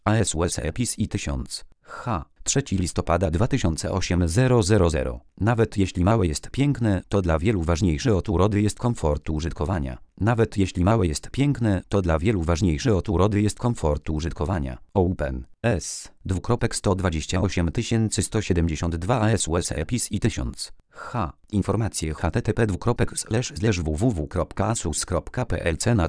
ASUS EPIS i1000. H. 3 listopada 2008 000. Nawet jeśli małe jest piękne, to dla wielu ważniejsze od urody jest komfort użytkowania. Nawet jeśli małe jest piękne, to dla wielu ważniejsze od urody jest komfort użytkowania. Open. S. 128 172 ASUS EPIS i1000. H. Informacje http://www.asus.pl Cena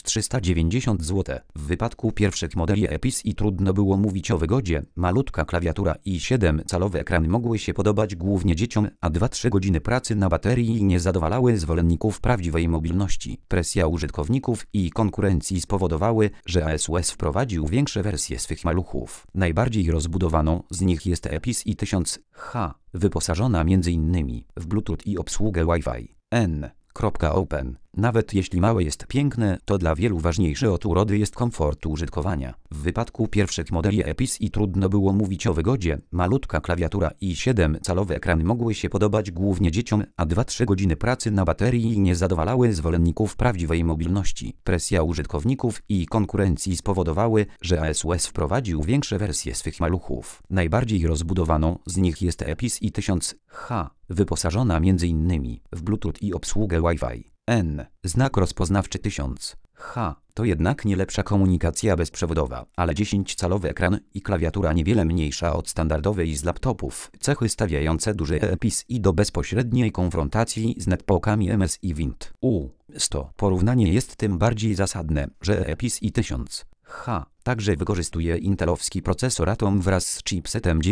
1390 zł. W wypadku pierwszych modeli EPIS i trudno było mówić o wygodzie. Malutka klawiatura i 7-calowy ekran mogły się podobać głównie dzieciom, a 2-3 godziny pracy na baterii nie zadowalały zwolenników prawdziwej mobilności. Presja użytkowników i konkurencji spowodowały, że ASUS wprowadził większe wersje swych maluchów. Najbardziej rozbudowaną z nich jest EPIS i1000H, wyposażona m.in. w Bluetooth i obsługę Wi-Fi. Open. Nawet jeśli małe jest piękne, to dla wielu ważniejsze od urody jest komfort użytkowania. W wypadku pierwszych modeli EPIS i trudno było mówić o wygodzie. Malutka klawiatura i 7-calowy ekran mogły się podobać głównie dzieciom, a 2-3 godziny pracy na baterii nie zadowalały zwolenników prawdziwej mobilności. Presja użytkowników i konkurencji spowodowały, że ASUS wprowadził większe wersje swych maluchów. Najbardziej rozbudowaną z nich jest EPIS i1000H, wyposażona m.in. w Bluetooth i obsługę Wi-Fi. Znak rozpoznawczy 1000. H. To jednak nie lepsza komunikacja bezprzewodowa, ale 10-calowy ekran i klawiatura niewiele mniejsza od standardowej z laptopów. Cechy stawiające duży EPIS i do bezpośredniej konfrontacji z netbookami MSI Wind U100. Porównanie jest tym bardziej zasadne, że EPIS i1000 H także wykorzystuje intelowski procesor Atom wraz z chipsetem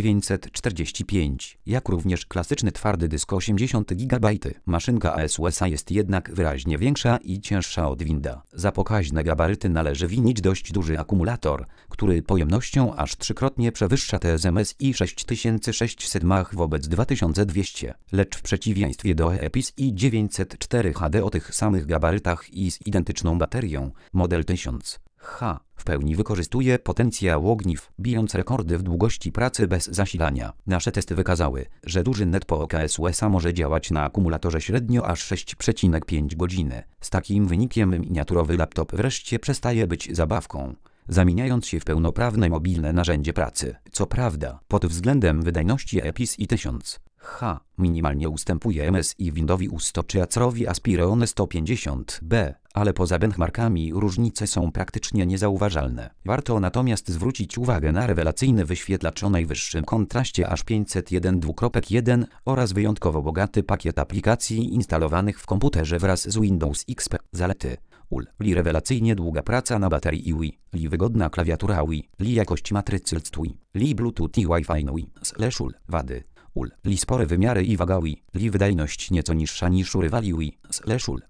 945, jak również klasyczny twardy dysk 80 GB. Maszynka ASUS jest jednak wyraźnie większa i cięższa od Winda. Za pokaźne gabaryty należy winić dość duży akumulator, który pojemnością aż trzykrotnie przewyższa TSMC 6600 mAh wobec 2200, lecz w przeciwieństwie do EPIS i904 HD o tych samych gabarytach i z identyczną baterią, model 1000 H w pełni wykorzystuje potencjał ogniw, bijąc rekordy w długości pracy bez zasilania. Nasze testy wykazały, że duży netbook ASUS może działać na akumulatorze średnio aż 6,5 godziny. Z takim wynikiem miniaturowy laptop wreszcie przestaje być zabawką, zamieniając się w pełnoprawne mobilne narzędzie pracy. Co prawda, pod względem wydajności EPIS i1000 H minimalnie ustępuje MSI Windowi U100 czy Acerowi Aspiron 150B, ale poza benchmarkami różnice są praktycznie niezauważalne. Warto natomiast zwrócić uwagę na rewelacyjny wyświetlacz o najwyższym kontraście aż 501.1 oraz wyjątkowo bogaty pakiet aplikacji instalowanych w komputerze wraz z Windows XP. Zalety: li rewelacyjnie długa praca na baterii li wygodna klawiatura li jakość matrycy li Bluetooth i Wi-Fi wady: li spore wymiary i waga li wydajność nieco niższa niż u rywali